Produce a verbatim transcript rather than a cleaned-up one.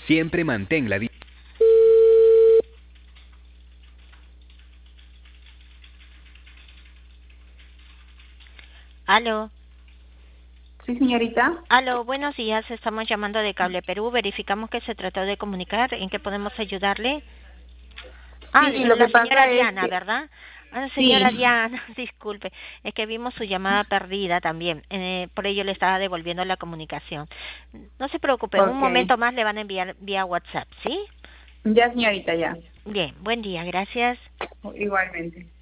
Siempre mantén la di- Aló, Sí, señorita. aló, buenos días. Estamos llamando de Cable Perú. Verificamos que se trató de comunicar. ¿En qué podemos ayudarle? Ah, Sí, eh, lo que la señora pasa es Diana, que ¿verdad? Ah, señora sí, Diana, disculpe, es que vimos su llamada perdida también. Eh, por ello le estaba devolviendo la comunicación. No se preocupe, en un ok. momento más le van a enviar vía WhatsApp, ¿sí? Ya, señorita, ya. Bien, buen día, gracias. Igualmente.